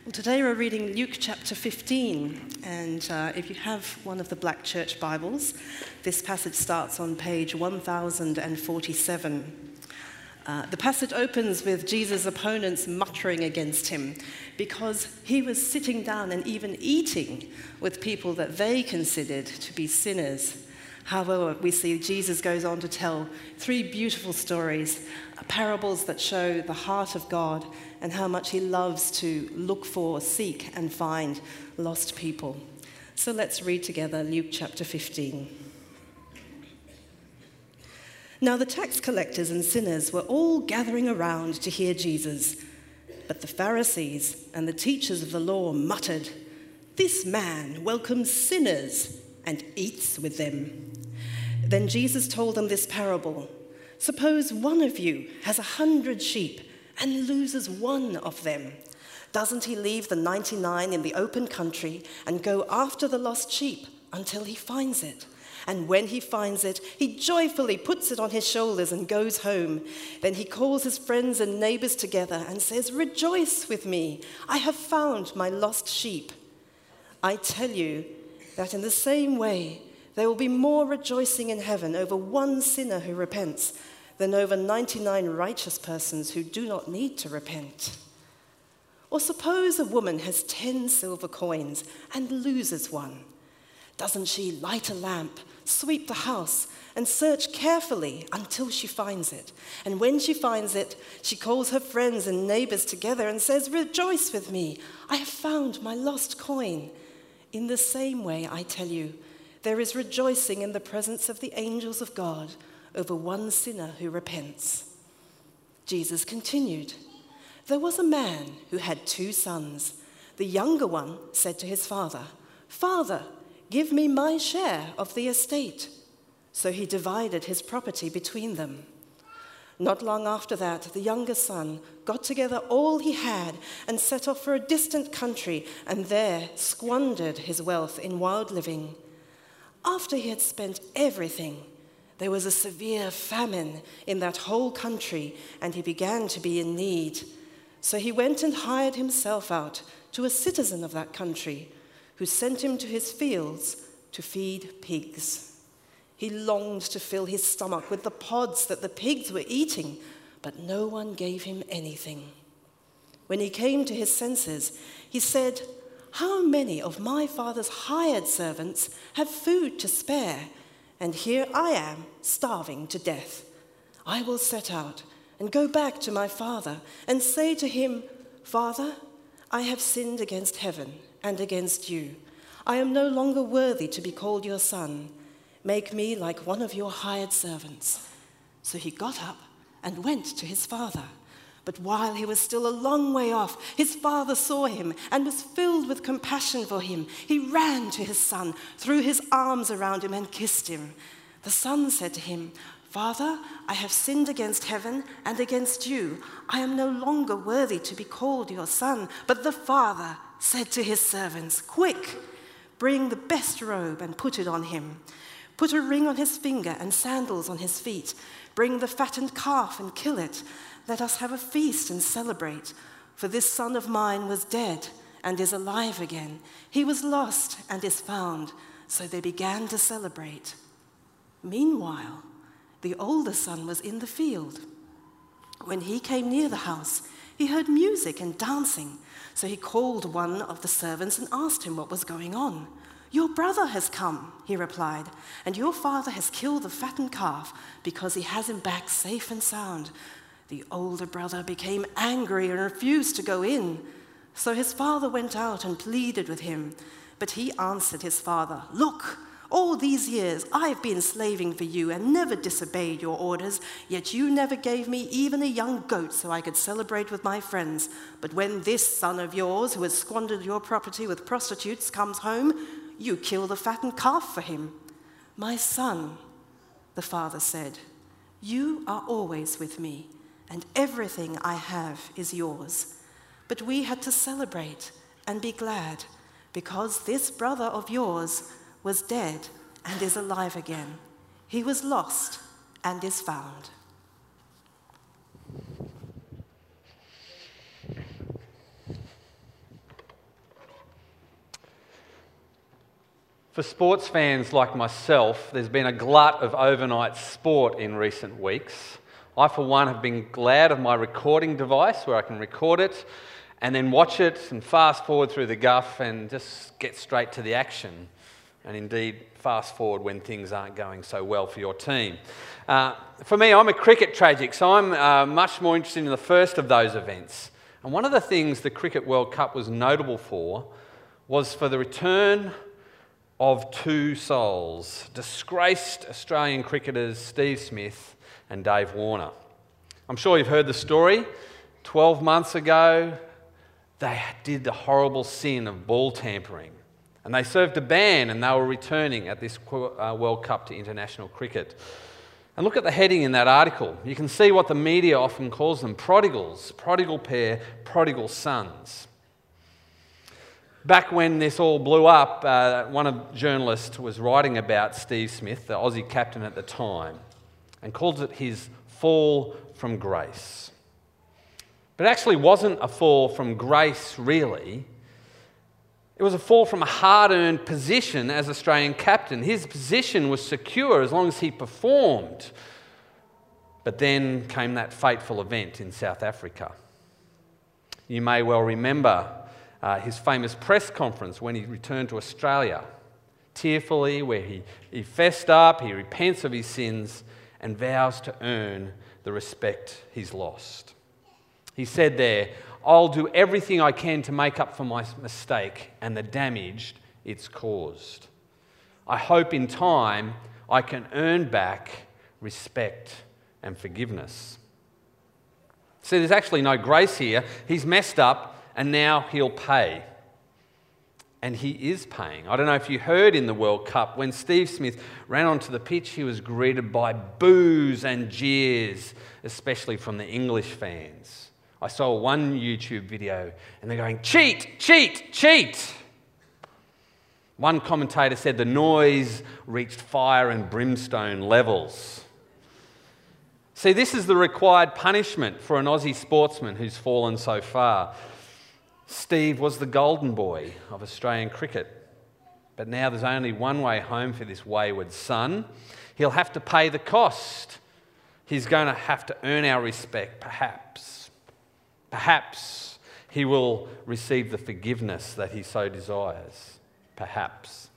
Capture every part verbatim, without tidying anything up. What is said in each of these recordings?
Well, today we're reading Luke chapter fifteen, and uh, if you have one of the Black Church Bibles, this passage starts on page one thousand forty-seven. Uh, the passage opens with Jesus' opponents muttering against him because he was sitting down and even eating with people that they considered to be sinners. However, we see Jesus goes on to tell three beautiful stories, parables that show the heart of God and how much he loves to look for, seek, and find lost people. So let's read together Luke chapter fifteen. Now the tax collectors and sinners were all gathering around to hear Jesus. But the Pharisees and the teachers of the law muttered, "This man welcomes sinners and eats with them." Then Jesus told them this parable. Suppose one of you has a hundred sheep and loses one of them. Doesn't he leave the ninety-nine in the open country and go after the lost sheep until he finds it? And when he finds it, he joyfully puts it on his shoulders and goes home. Then he calls his friends and neighbors together and says, "Rejoice with me, I have found my lost sheep." I tell you that in the same way, there will be more rejoicing in heaven over one sinner who repents than over ninety-nine righteous persons who do not need to repent. Or suppose a woman has ten silver coins and loses one. Doesn't she light a lamp, sweep the house, and search carefully until she finds it? And when she finds it, she calls her friends and neighbors together and says, "Rejoice with me, I have found my lost coin." In the same way, I tell you, there is rejoicing in the presence of the angels of God over one sinner who repents. Jesus continued, "There was a man who had two sons. The younger one said to his father, 'Father, give me my share of the estate.' So he divided his property between them. Not long after that, the younger son got together all he had and set off for a distant country and there squandered his wealth in wild living. After he had spent everything, there was a severe famine in that whole country, and he began to be in need. So he went and hired himself out to a citizen of that country, who sent him to his fields to feed pigs. He longed to fill his stomach with the pods that the pigs were eating, but no one gave him anything. When he came to his senses, he said, 'How many of my father's hired servants have food to spare? And here I am, starving to death. I will set out and go back to my father and say to him, Father, I have sinned against heaven and against you. I am no longer worthy to be called your son. Make me like one of your hired servants.' So he got up and went to his father. But while he was still a long way off, his father saw him and was filled with compassion for him. He ran to his son, threw his arms around him and kissed him. The son said to him, 'Father, I have sinned against heaven and against you. I am no longer worthy to be called your son.' But the father said to his servants, 'Quick, bring the best robe and put it on him. Put a ring on his finger and sandals on his feet. Bring the fattened calf and kill it. Let us have a feast and celebrate. For this son of mine was dead and is alive again. He was lost and is found.' So they began to celebrate. Meanwhile, the older son was in the field. When he came near the house, he heard music and dancing. So he called one of the servants and asked him what was going on. 'Your brother has come,' he replied, 'and your father has killed the fattened calf because he has him back safe and sound.' The older brother became angry and refused to go in. So his father went out and pleaded with him. But he answered his father, 'Look, all these years I've been slaving for you and never disobeyed your orders, yet you never gave me even a young goat so I could celebrate with my friends. But when this son of yours, who has squandered your property with prostitutes, comes home, you kill the fattened calf for him.' 'My son,' the father said, 'you are always with me, and everything I have is yours. But we had to celebrate and be glad, because this brother of yours was dead and is alive again. He was lost and is found.'" For sports fans like myself, there's been a glut of overnight sport in recent weeks. I, for one, have been glad of my recording device where I can record it and then watch it and fast forward through the guff and just get straight to the action. And indeed, fast forward when things aren't going so well for your team. Uh, for me, I'm a cricket tragic, so I'm uh, much more interested in the first of those events. And one of the things the Cricket World Cup was notable for was for the return of two souls, disgraced Australian cricketers Steve Smith and Dave Warner. I'm sure you've heard the story. twelve months ago, they did the horrible sin of ball tampering, and they served a ban, and they were returning at this World Cup to international cricket. And look at the heading in that article. You can see what the media often calls them: prodigals, prodigal pair, prodigal sons. Back when this all blew up, uh, one of the journalists was writing about Steve Smith, the Aussie captain at the time, and called it his fall from grace. But it actually wasn't a fall from grace, really. It was a fall from a hard-earned position as Australian captain. His position was secure as long as he performed. But then came that fateful event in South Africa. You may well remember Uh, his famous press conference when he returned to Australia, tearfully, where he, he fessed up, he repents of his sins and vows to earn the respect he's lost. He said there, "I'll do everything I can to make up for my mistake and the damage it's caused. I hope in time I can earn back respect and forgiveness." See, there's actually no grace here. He's messed up, and now he'll pay. And he is paying. I don't know if you heard in the World Cup, when Steve Smith ran onto the pitch, he was greeted by boos and jeers, especially from the English fans. I saw one YouTube video and they're going, "Cheat, cheat, cheat." One commentator said the noise reached fire and brimstone levels. See, this is the required punishment for an Aussie sportsman who's fallen so far. Steve was the golden boy of Australian cricket, but now there's only one way home for this wayward son. He'll have to pay the cost. He's going to have to earn our respect, perhaps. Perhaps he will receive the forgiveness that he so desires. Perhaps.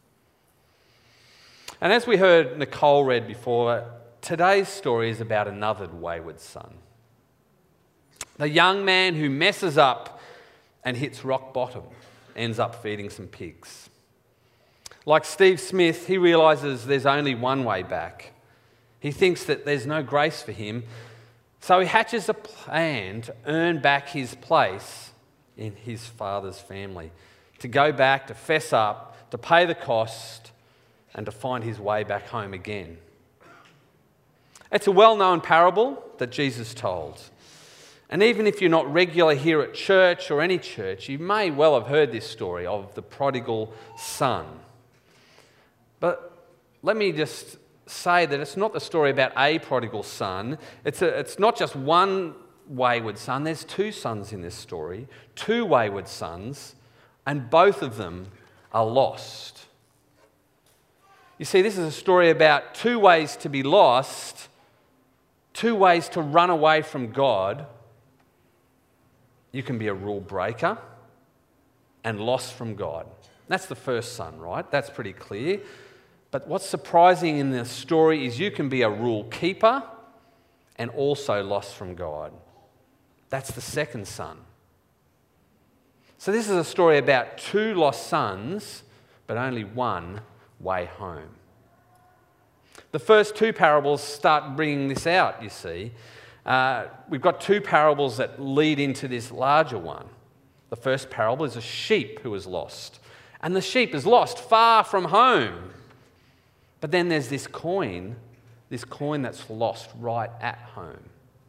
And as we heard Nicole read before, today's story is about another wayward son. The young man who messes up and hits rock bottom, ends up feeding some pigs. Like Steve Smith, he realises there's only one way back. He thinks that there's no grace for him, so he hatches a plan to earn back his place in his father's family, to go back, to fess up, to pay the cost, and to find his way back home again. It's a well-known parable that Jesus told. And even if you're not regular here at church or any church, you may well have heard this story of the prodigal son. But let me just say that it's not the story about a prodigal son. It's, a, it's not just one wayward son. There's two sons in this story, two wayward sons, and both of them are lost. You see, this is a story about two ways to be lost, two ways to run away from God. You can be a rule breaker and lost from God. That's the first son, right? That's pretty clear. But what's surprising in the story is you can be a rule keeper and also lost from God. That's the second son. So this is a story about two lost sons, but only one way home. The first two parables start bringing this out, you see. Uh, we've got two parables that lead into this larger one. The first parable is a sheep who is lost. And the sheep is lost far from home. But then there's this coin, this coin that's lost right at home.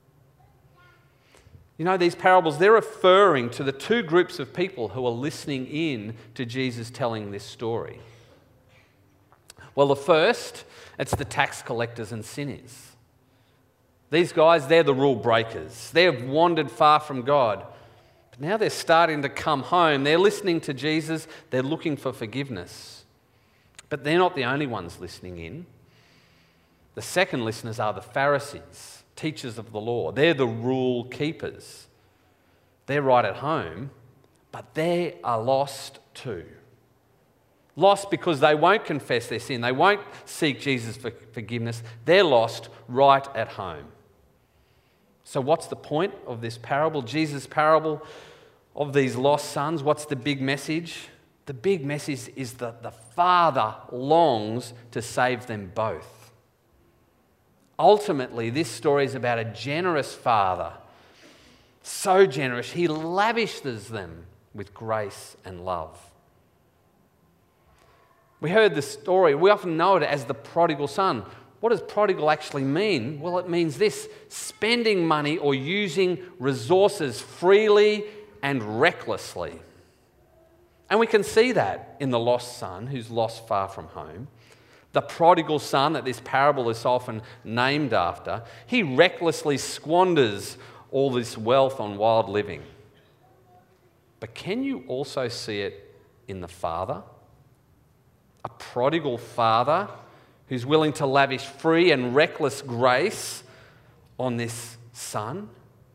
You know, these parables, they're referring to the two groups of people who are listening in to Jesus telling this story. Well, the first, it's the tax collectors and sinners. These guys, they're the rule breakers. They've wandered far from God. But now they're starting to come home. They're listening to Jesus. They're looking for forgiveness. But they're not the only ones listening in. The second listeners are the Pharisees, teachers of the law. They're the rule keepers. They're right at home, but they are lost too. Lost because they won't confess their sin. They won't seek Jesus for forgiveness. They're lost right at home. So what's the point of this parable, Jesus' parable of these lost sons? What's the big message? The big message is that the Father longs to save them both. Ultimately, this story is about a generous Father. So generous, he lavishes them with grace and love. We heard the story, we often know it as the prodigal son. What does prodigal actually mean? Well, it means this: spending money or using resources freely and recklessly. And we can see that in the lost son who's lost far from home. The prodigal son that this parable is often named after, he recklessly squanders all this wealth on wild living. But can you also see it in the father? A prodigal father who's willing to lavish free and reckless grace on this son?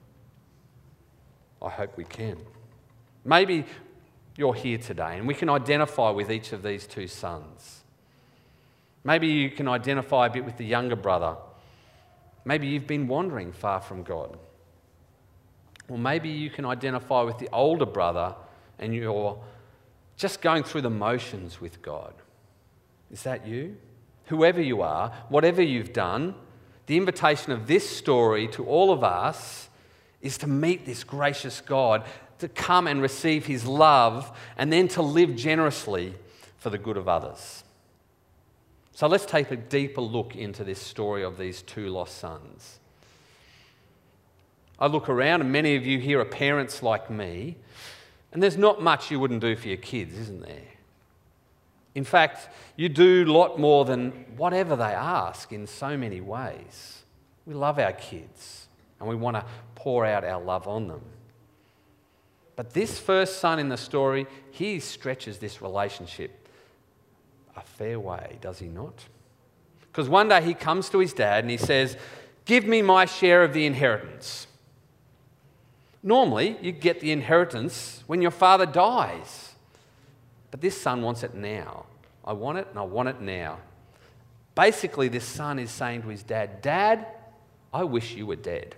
I hope we can. Maybe you're here today and we can identify with each of these two sons. Maybe you can identify a bit with the younger brother. Maybe you've been wandering far from God. Or maybe you can identify with the older brother and you're just going through the motions with God. Is that you? Whoever you are, whatever you've done, the invitation of this story to all of us is to meet this gracious God, to come and receive his love, and then to live generously for the good of others. So let's take a deeper look into this story of these two lost sons. I look around and many of you here are parents like me, and there's not much you wouldn't do for your kids, isn't there? In fact, you do a lot more than whatever they ask in so many ways. We love our kids and we want to pour out our love on them. But this first son in the story, he stretches this relationship a fair way, does he not? Because one day he comes to his dad and he says, "Give me my share of the inheritance." Normally, you get the inheritance when your father dies. But this son wants it now. I want it and I want it now. Basically, this son is saying to his dad, "Dad, I wish you were dead."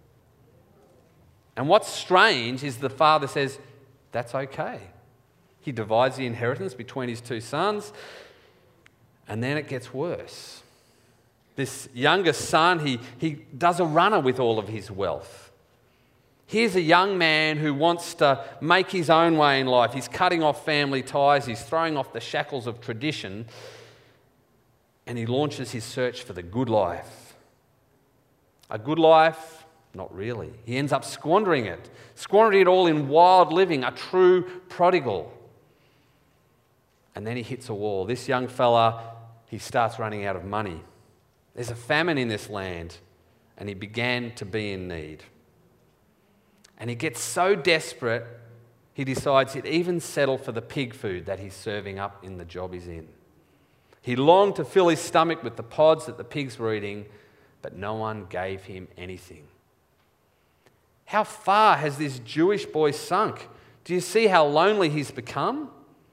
And what's strange is the father says, "That's okay." He divides the inheritance between his two sons, and then it gets worse. This youngest son, he, he does a runner with all of his wealth. Here's a young man who wants to make his own way in life. He's cutting off family ties. He's throwing off the shackles of tradition. And he launches his search for the good life. A good life? Not really. He ends up squandering it. Squandering it all in wild living, a true prodigal. And then he hits a wall. This young fella, he starts running out of money. There's a famine in this land. And he began to be in need. And he gets so desperate, he decides he'd even settle for the pig food that he's serving up in the job he's in. He longed to fill his stomach with the pods that the pigs were eating, but no one gave him anything. How far has this Jewish boy sunk? Do you see how lonely he's become?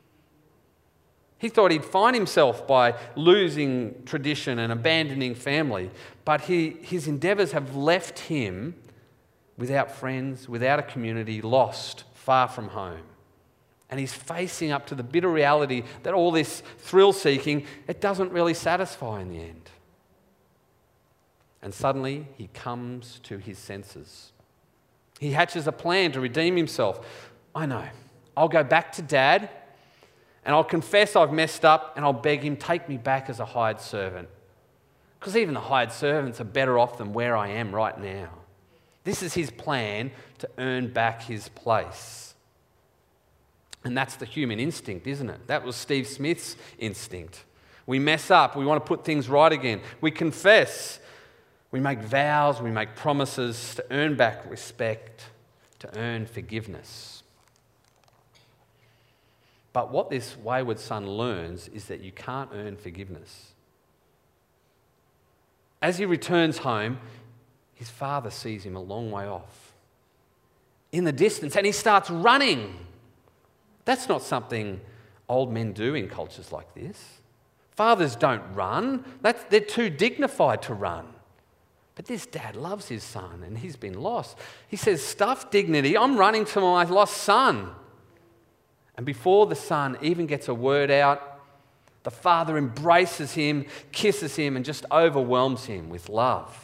He thought he'd find himself by losing tradition and abandoning family, but he, his endeavours have left him without friends, without a community, lost, far from home. And he's facing up to the bitter reality that all this thrill-seeking, it doesn't really satisfy in the end. And suddenly he comes to his senses. He hatches a plan to redeem himself. I know, I'll go back to Dad and I'll confess I've messed up and I'll beg him, take me back as a hired servant. Because even the hired servants are better off than where I am right now. This is his plan to earn back his place. And that's the human instinct, isn't it? That was Steve Smith's instinct. We mess up. We want to put things right again. We confess. We make vows. We make promises to earn back respect, to earn forgiveness. But what this wayward son learns is that you can't earn forgiveness. As he returns home, his father sees him a long way off in the distance, and he starts running. That's not something old men do in cultures like this. Fathers don't run. That's, they're too dignified to run. But this dad loves his son, and he's been lost. He says, "Stuff dignity, I'm running to my lost son." And before the son even gets a word out, the father embraces him, kisses him, and just overwhelms him with love.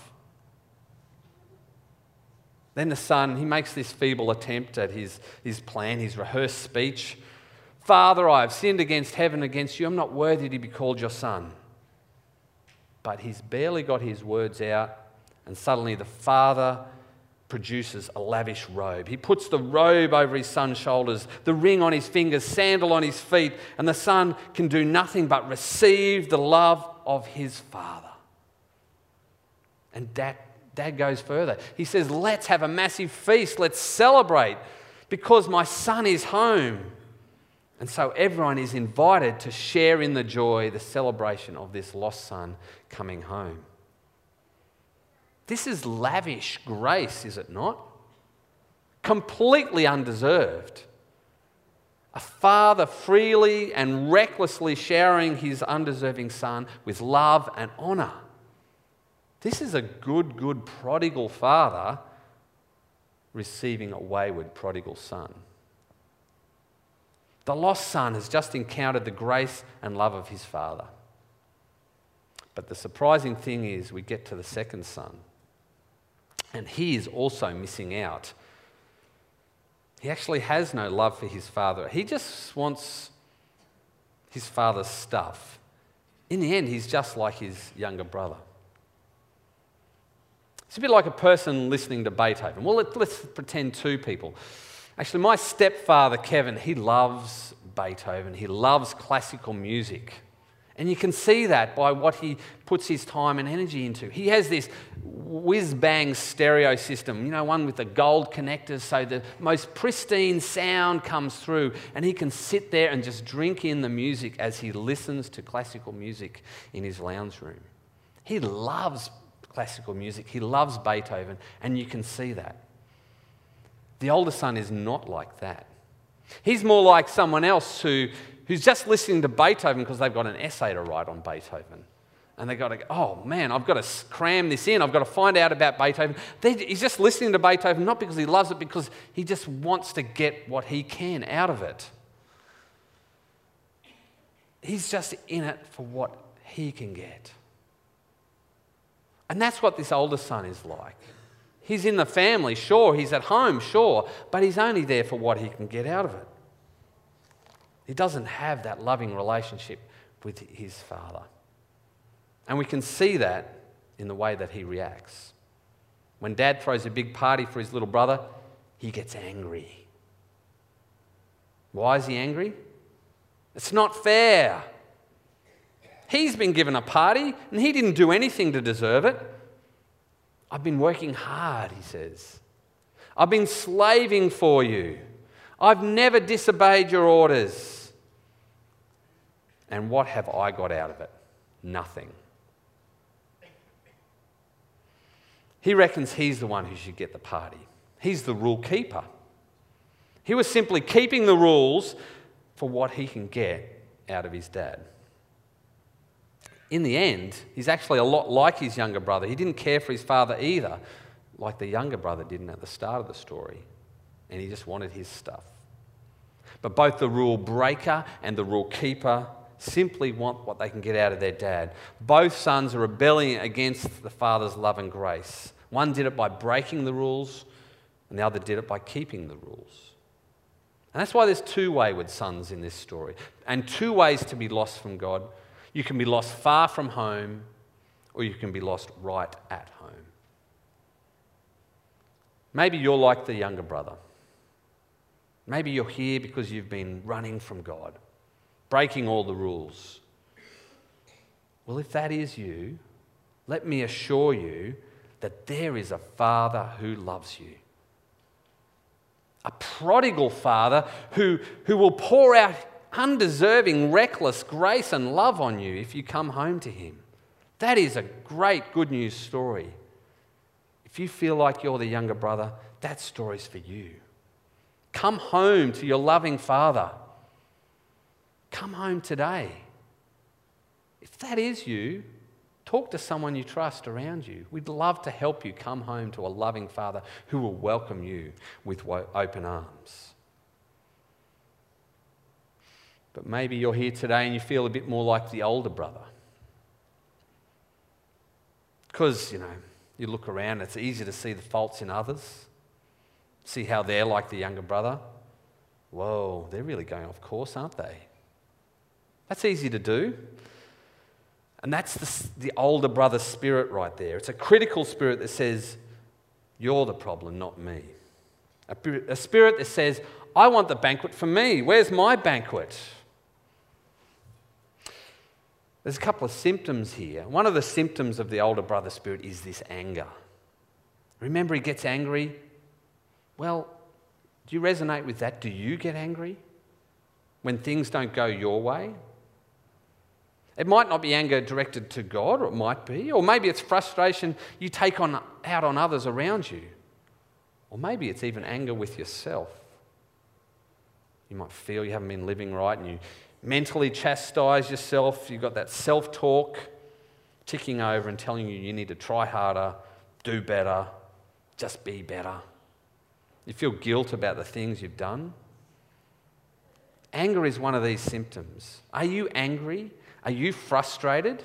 Then the son, he makes this feeble attempt at his, his plan, his rehearsed speech. "Father, I have sinned against heaven, against you. I'm not worthy to be called your son." But he's barely got his words out, and suddenly the father produces a lavish robe. He puts the robe over his son's shoulders, the ring on his fingers, sandal on his feet, and the son can do nothing but receive the love of his father. And dad, dad goes further. He says, "Let's have a massive feast. Let's celebrate because my son is home." And so everyone is invited to share in the joy, the celebration of this lost son coming home. This is lavish grace, is it not? Completely undeserved. A father freely and recklessly showering his undeserving son with love and honour. This is a good, good prodigal father receiving a wayward prodigal son. The lost son has just encountered the grace and love of his father. But the surprising thing is we get to the second son, and he is also missing out. He actually has no love for his father. He just wants his father's stuff. In the end, he's just like his younger brother. It's a bit like a person listening to Beethoven. Well, let, let's pretend two people. Actually, my stepfather, Kevin, he loves Beethoven. He loves classical music. And you can see that by what he puts his time and energy into. He has this whiz-bang stereo system, you know, one with the gold connectors, so the most pristine sound comes through, and he can sit there and just drink in the music as he listens to classical music in his lounge room. He loves classical music. He loves Beethoven, and you can see that. The older son is not like that. He's more like someone else who, who's just listening to Beethoven because they've got an essay to write on Beethoven. And they've got to go, "Oh man, I've got to cram this in. I've got to find out about Beethoven." They, he's just listening to Beethoven not because he loves it, because he just wants to get what he can out of it. He's just in it for what he can get. And that's what this older son is like. He's in the family, sure. He's at home, sure. But he's only there for what he can get out of it. He doesn't have that loving relationship with his father. And we can see that in the way that he reacts. When dad throws a big party for his little brother, he gets angry. Why is he angry? It's not fair. He's been given a party and he didn't do anything to deserve it. "I've been working hard," he says. "I've been slaving for you. I've never disobeyed your orders. And what have I got out of it? Nothing." He reckons he's the one who should get the party. He's the rule keeper. He was simply keeping the rules for what he can get out of his dad. In the end, he's actually a lot like his younger brother. He didn't care for his father either, like the younger brother didn't at the start of the story. And he just wanted his stuff. But both the rule breaker and the rule keeper simply want what they can get out of their dad. Both sons are rebelling against the father's love and grace. One did it by breaking the rules, and the other did it by keeping the rules. And that's why there's two wayward sons in this story, and two ways to be lost from God. You can be lost far from home, or you can be lost right at home. Maybe you're like the younger brother. Maybe you're here because you've been running from God, breaking all the rules. Well, if that is you, let me assure you that there is a Father who loves you. A prodigal Father who, who will pour out undeserving, reckless grace and love on you if you come home to him. That is a great good news story. If you feel like you're the younger brother, that story's for you. Come home to your loving Father. Come home today. If that is you, talk to someone you trust around you. We'd love to help you come home to a loving Father who will welcome you with open arms. But maybe you're here today and you feel a bit more like the older brother. Because, you know, you look around, it's easy to see the faults in others. See how they're like the younger brother. Whoa, they're really going off course, aren't they? That's easy to do. And that's the, the older brother spirit right there. It's a critical spirit that says, you're the problem, not me. A, a spirit that says, I want the banquet for me. Where's my banquet? There's a couple of symptoms here. One of the symptoms of the older brother spirit is this anger. Remember, he gets angry. Well, do you resonate with that? Do you get angry when things don't go your way? It might not be anger directed to God, or it might be. Or maybe it's frustration you take on, out on others around you. Or maybe it's even anger with yourself. You might feel you haven't been living right and you mentally chastise yourself. You've got that self-talk ticking over and telling you you need to try harder, do better, just be better. You feel guilt about the things you've done. Anger is one of these symptoms. Are you angry? Are you frustrated?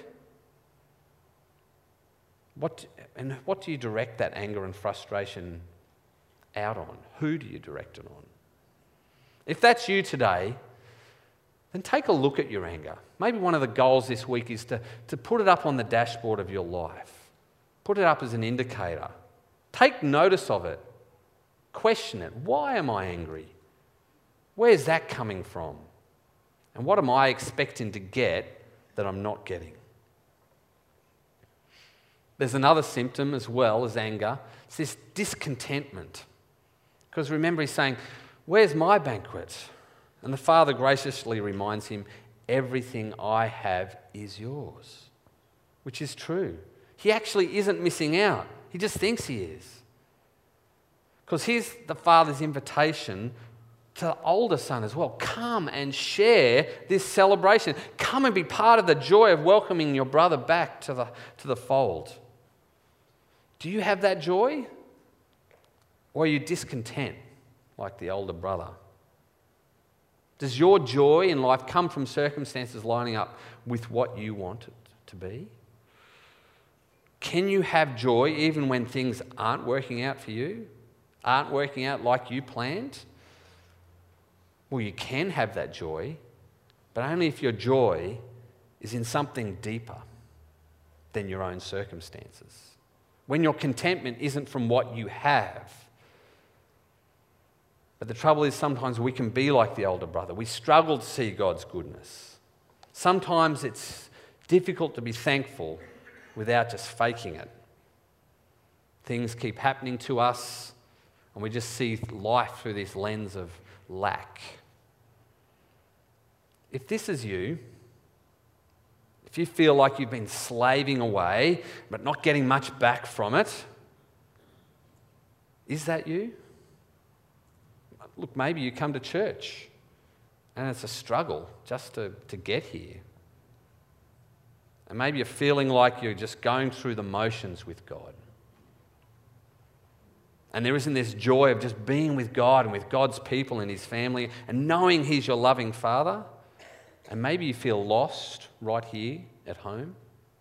What, and what do you direct that anger and frustration out on? Who do you direct it on? If that's you today, then take a look at your anger. Maybe one of the goals this week is to, to put it up on the dashboard of your life. Put it up as an indicator. Take notice of it. Question it. Why am I angry? Where's that coming from? And what am I expecting to get that I'm not getting? There's another symptom as well as anger. It's this discontentment. Because remember, he's saying, where's my banquet? And the Father graciously reminds him, everything I have is yours. Which is true. He actually isn't missing out. He just thinks he is. Because here's the Father's invitation to the older son as well. Come and share this celebration. Come and be part of the joy of welcoming your brother back to the, to the fold. Do you have that joy? Or are you discontent like the older brother? Does your joy in life come from circumstances lining up with what you want it to be? Can you have joy even when things aren't working out for you? Aren't working out like you planned? Well, you can have that joy, but only if your joy is in something deeper than your own circumstances. When your contentment isn't from what you have. But the trouble is sometimes we can be like the older brother. We struggle to see God's goodness. Sometimes it's difficult to be thankful without just faking it. Things keep happening to us, and we just see life through this lens of lack. If this is you, if you feel like you've been slaving away but not getting much back from it, is that you? Look, maybe you come to church and it's a struggle just to, to get here. And maybe you're feeling like you're just going through the motions with God. And there isn't this joy of just being with God and with God's people and his family and knowing he's your loving Father. And maybe you feel lost right here at home.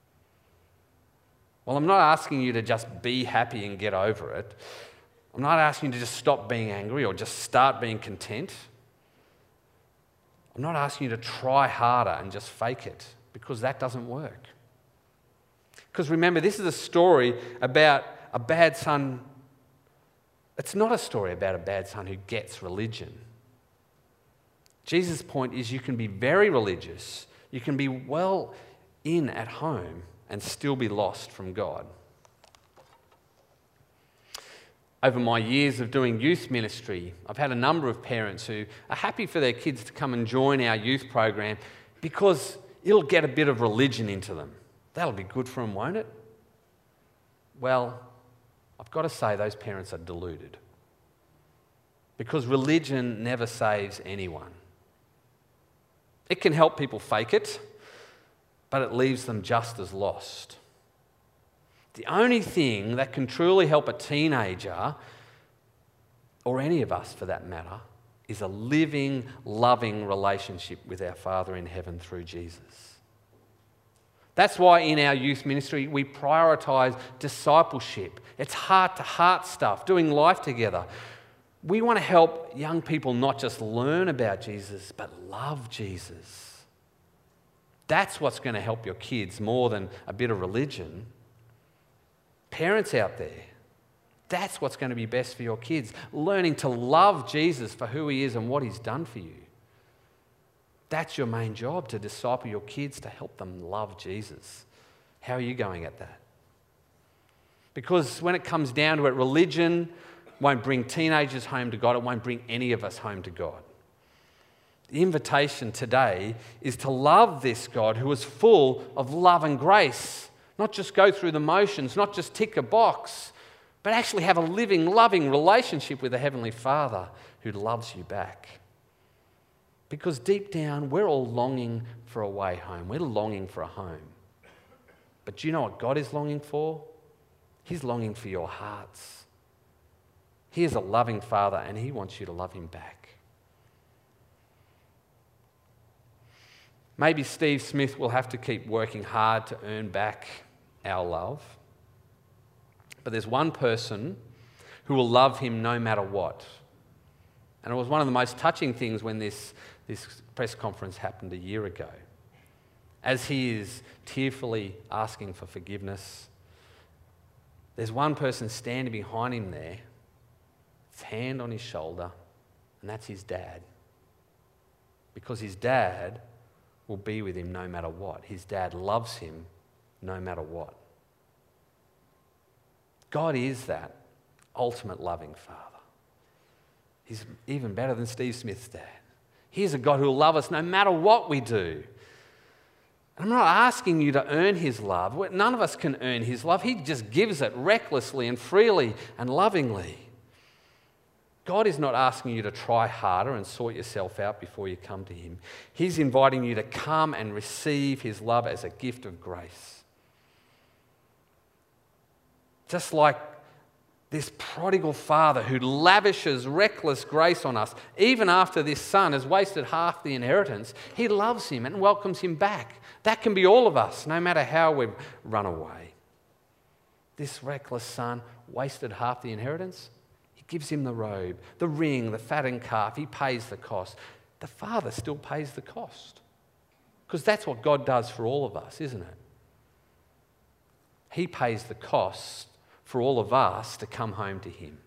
Well, I'm not asking you to just be happy and get over it. I'm not asking you to just stop being angry or just start being content. I'm not asking you to try harder and just fake it, because that doesn't work. Because remember, this is a story about a bad son. It's not a story about a bad son who gets religion. Jesus' point is you can be very religious, you can be well in at home and still be lost from God. Over my years of doing youth ministry, I've had a number of parents who are happy for their kids to come and join our youth program because it'll get a bit of religion into them. That'll be good for them, won't it? Well, I've got to say those parents are deluded, because religion never saves anyone. It can help people fake it, but it leaves them just as lost. The only thing that can truly help a teenager, or any of us for that matter, is a living, loving relationship with our Father in heaven through Jesus. That's why in our youth ministry we prioritise discipleship. It's heart-to-heart stuff, doing life together. We want to help young people not just learn about Jesus, but love Jesus. That's what's going to help your kids more than a bit of religion. Parents out there, that's what's going to be best for your kids. Learning to love Jesus for who he is and what he's done for you. That's your main job, to disciple your kids, to help them love Jesus. How are you going at that? Because when it comes down to it, religion won't bring teenagers home to God. It won't bring any of us home to God. The invitation today is to love this God who is full of love and grace. Not just go through the motions, not just tick a box, but actually have a living, loving relationship with the Heavenly Father who loves you back. Because deep down, we're all longing for a way home. We're longing for a home. But do you know what God is longing for? He's longing for your hearts. He is a loving Father and he wants you to love him back. Maybe Steve Smith will have to keep working hard to earn back our love. But there's one person who will love him no matter what. And it was one of the most touching things when this, this press conference happened a year ago. As he is tearfully asking for forgiveness, there's one person standing behind him there, his hand on his shoulder, and that's his dad. Because his dad will be with him no matter what. His dad loves him no matter what. God is that ultimate loving Father. He's even better than Steve Smith's dad. He's a God who will love us no matter what we do. I'm not asking you to earn his love. None of us can earn his love. He just gives it recklessly and freely and lovingly. God is not asking you to try harder and sort yourself out before you come to him. He's inviting you to come and receive his love as a gift of grace. Just like this prodigal father who lavishes reckless grace on us, even after this son has wasted half the inheritance, he loves him and welcomes him back. That can be all of us, no matter how we've run away. This reckless son wasted half the inheritance. He gives him the robe, the ring, the fattened calf. He pays the cost. The father still pays the cost. Because that's what God does for all of us, isn't it? He pays the cost for all of us to come home to him.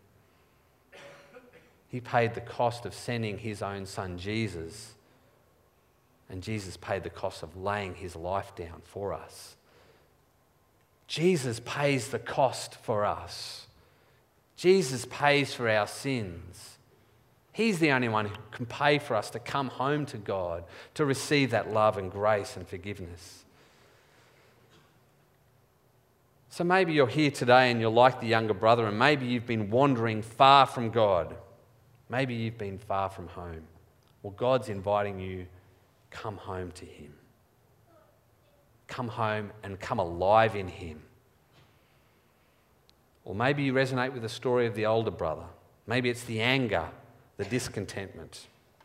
He paid the cost of sending his own son, Jesus, and Jesus paid the cost of laying his life down for us. Jesus pays the cost for us. Jesus pays for our sins. He's the only one who can pay for us to come home to God, to receive that love and grace and forgiveness. So maybe you're here today and you're like the younger brother, and maybe you've been wandering far from God. Maybe you've been far from home. Well, God's inviting you, come home to him. Come home and come alive in him. Or maybe you resonate with the story of the older brother. Maybe it's the anger, the discontentment.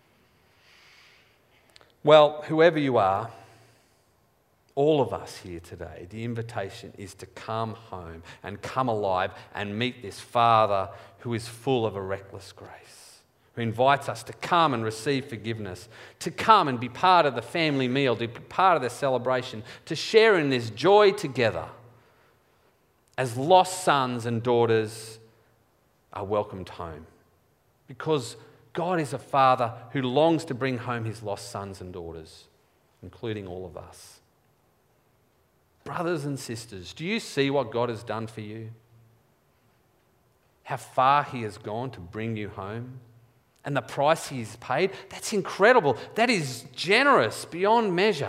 Well, whoever you are, all of us here today, the invitation is to come home and come alive and meet this Father who is full of a reckless grace, who invites us to come and receive forgiveness, to come and be part of the family meal, to be part of the celebration, to share in this joy together as lost sons and daughters are welcomed home. Because God is a Father who longs to bring home his lost sons and daughters, including all of us. Brothers and sisters, do you see what God has done for you? how far he has gone to bring you home, and the price he's paid, that's incredible. That is generous beyond measure.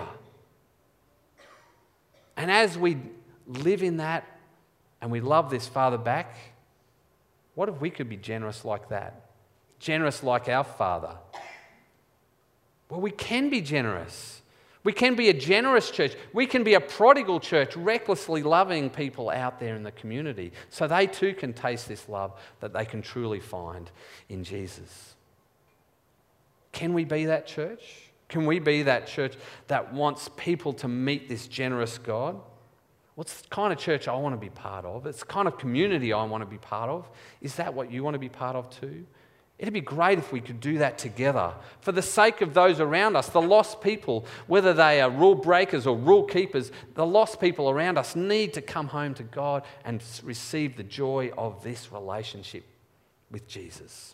And as we live in that and we love this Father back, what if we could be generous like that? Generous like our Father? Well, we can be generous. We can be a generous church. We can be a prodigal church, recklessly loving people out there in the community so they too can taste this love that they can truly find in Jesus. Can we be that church? Can we be that church that wants people to meet this generous God? What's the kind of church I want to be part of? It's the kind of community I want to be part of. Is that what you want to be part of too? It'd be great if we could do that together for the sake of those around us, the lost people, whether they are rule breakers or rule keepers. The lost people around us need to come home to God and receive the joy of this relationship with Jesus.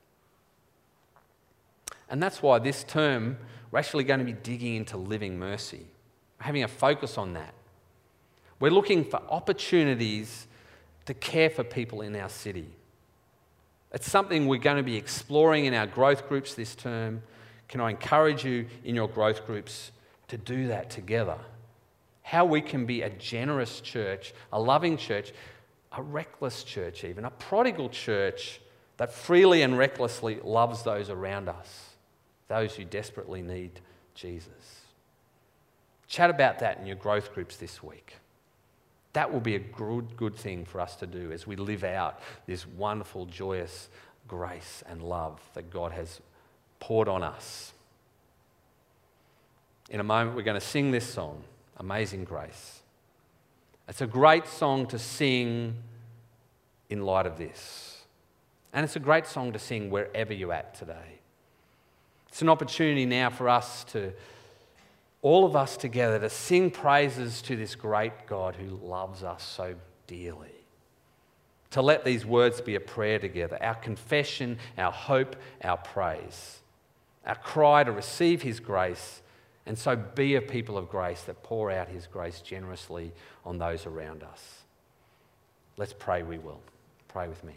And that's why this term we're actually going to be digging into living mercy, having a focus on that. We're looking for opportunities to care for people in our city. It's something we're going to be exploring in our growth groups this term. Can I encourage you in your growth groups to do that together? How we can be a generous church, a loving church, a reckless church even, a prodigal church that freely and recklessly loves those around us, those who desperately need Jesus. Chat about that in your growth groups this week. That will be a good, good thing for us to do as we live out this wonderful, joyous grace and love that God has poured on us. In a moment, we're going to sing this song, Amazing Grace. It's a great song to sing in light of this. And it's a great song to sing wherever you're at today. It's an opportunity now for us to, all of us together, to sing praises to this great God who loves us so dearly. To let these words be a prayer together, our confession, our hope, our praise, our cry to receive his grace, and so be a people of grace that pour out his grace generously on those around us. Let's pray, we will. Pray with me.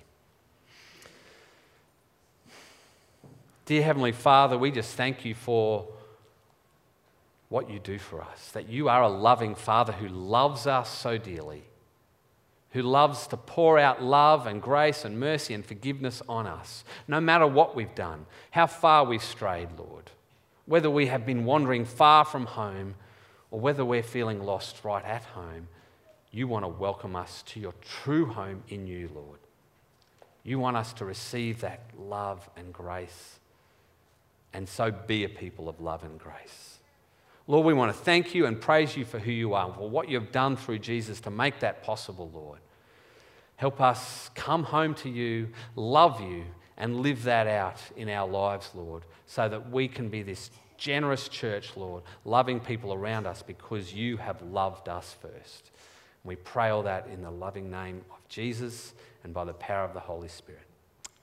Dear Heavenly Father, we just thank you for what you do for us, that you are a loving Father who loves us so dearly, who loves to pour out love and grace and mercy and forgiveness on us, no matter what we've done, how far we've strayed, Lord, whether we have been wandering far from home or whether we're feeling lost right at home. You want to welcome us to your true home in you, Lord. You want us to receive that love and grace and so be a people of love and grace. Lord, we want to thank you and praise you for who you are, for what you've done through Jesus to make that possible, Lord. Help us come home to you, love you, and live that out in our lives, Lord, so that we can be this generous church, Lord, loving people around us because you have loved us first. We pray all that in the loving name of Jesus and by the power of the Holy Spirit.